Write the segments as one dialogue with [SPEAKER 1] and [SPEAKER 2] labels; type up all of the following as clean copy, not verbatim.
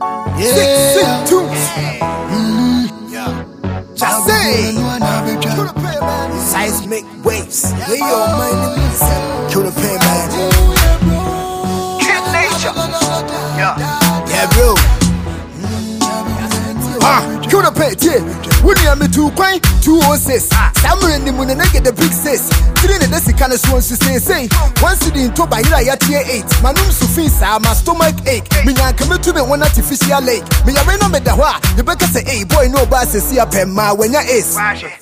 [SPEAKER 1] Sick tunes. Just say, seismic waves. Lay your mind in me. Kill the pain, man. Kid nature. Yeah, bro. Kill the pain, yeah. When you are me too quiet, 206. Somewhere in the moon and I get the big sis. Today, that's the kind of swans to say. Once you didn't talk by here, 8. My name is Sufisa, my stomach ache. Me, I come to me one artificial lake. Me, I remember the wa. The baker say, hey, boy, no bass, see a pen, ma, when you is.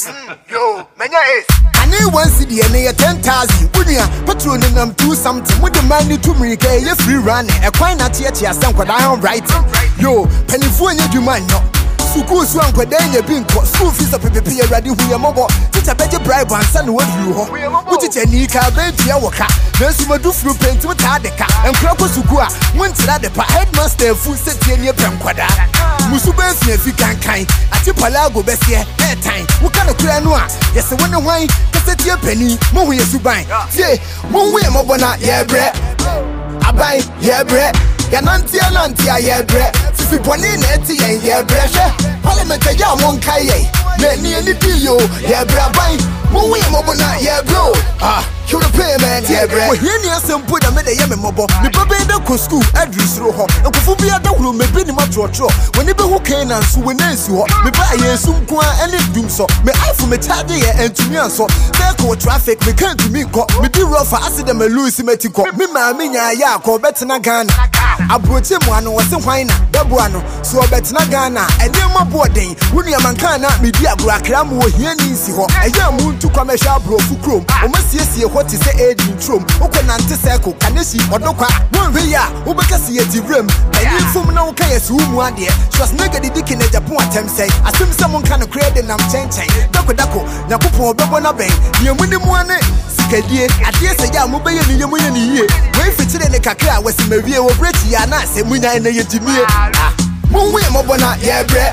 [SPEAKER 1] Yo, when you is. I need one city and they 10,000. When you are patrolling them do something with the money to me, you free running. A quite not yet, you stand what I am writing. Yo, penny for you, do man, no. School swam for danger being caught. School fees of people ready who are mobile. Teach a better bribe and send what you hope. What is a nika, baby, our car. There's some do through paint with Hadeka and Crocus Sukua. Went to that the headmaster full set in your Pamquada. Musubes, if you can kind. At your Palago, Bessia, airtime. What kind of clear noir? Yes, I wonder why. Cassette your penny, more way to buy. Say, one way, Mobona, yeah, bread. I buy, yeah, bread. Yanantia, yeah, bread. If you want in it, yeah, bread. Parliament, yeah, one kaye. Many any deal, yeah, bread. One way, Mobona, yeah, bro. Kill the payment, yeah, bread. Here, some put a minute, yeah, mobile. The baby don't go school, address roho. And Kufubia don't room, maybe in my trotro. When they who can and so when they saw me buy a soon and it doom so. Me I from a tardy and to me so. There traffic, me can't to me call. Me do rough, I see them a Louis Metico. Me, my minya, yeah, call better than Ghana. I brought him one was a whiner, Dabuano, so better than Ghana. And then my boarding, William Mancana, media Grakramu, here Nisi, a young moon to commercial bro for chrome. Almost yes, what is the aid in Trum? Open anti-circle, can you see or no? One way, Ubacasi at the room. And you from no case room one day. She was negative dick in a Japan attempt say. I assume someone can create and I'm changing. Dako, Nakupo, Babona Bay, the winning one. Sikadie, I dare say, I'm moving in your money. Wait for today, the Kaka was in Maria or Bretty, and I say, Muna and the Jimmy. One way, Mobona, yeah, bread.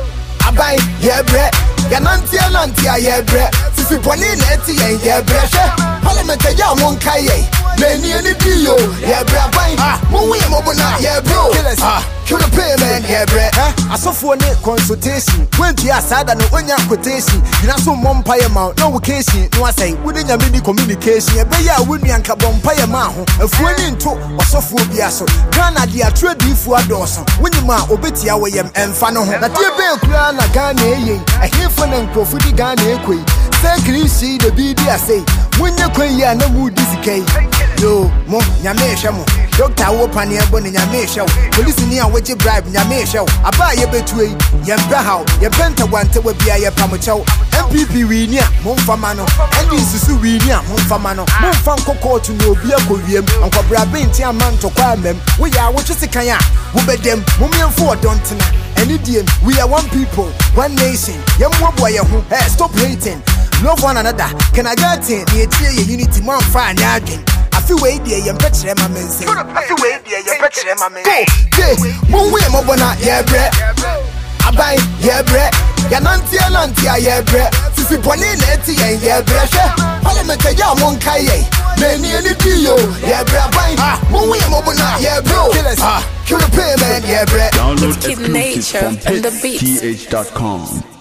[SPEAKER 1] I buy, yeah, bread. Yanantia, yeah, bread. If you want in it, yeah, bread. Parliament, yeah, one kaye. Many any deal, yeah, bread. One way, Mobona, yeah, bro. Kill the payment, yeah, bread. I saw for a consultation. 20 years sad and one year quotation. You know, some umpire mount, no occasion. No, I say, within your mini communication, yeah, but yeah, wouldn't yank a bumpire mount. If we into or so for Biaso, Ghana, dear trade for a dozen. When you ma obeti away and fano, that dear Bell Grana Ghana, a hair for them profit Ghana. Thank you, see the BD, I say. When you're quay, no mood is decay. Yo, mo, Yameshamo. Doctor open your bonnet, Yamesha. Police near what you bribe, Yamesha. I buy a betway, Yambrahau, your penta one to be a pamucho. MPP Winia, Monfamano, and this is Winia, Monfamano, Monfanco court to no beer Korean, and Cobra Bintia man to call them. We are what you say, Kaya, who bet them, Mumian 4 don't tonight. And Indian, we are one people, one nation. Young boy who has stop hating. Love one another. Can I get in? The unity, man, fine, yagging. I feel way there, you're better, my man. I feel way there, you're better, my man. One way, Mobona, yeah, bread. I buy, yeah, bread. Yanantia, yeah, bread. If you want in it, yeah, bread. Parliament, yeah, one kaye. Many any deal, yeah, bread. One way, Mobona, yeah, bro. Kill the payment, yeah, bread.
[SPEAKER 2] Download exclusives from PH.com.